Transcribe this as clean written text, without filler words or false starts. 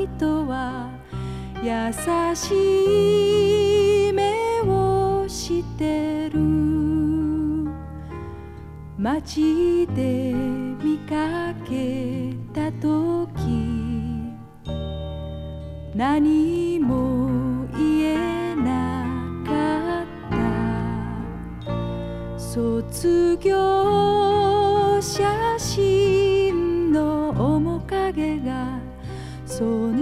人は優しい目をしてる。街で見かけたとき何も言えなかった。卒業写真の面影がそ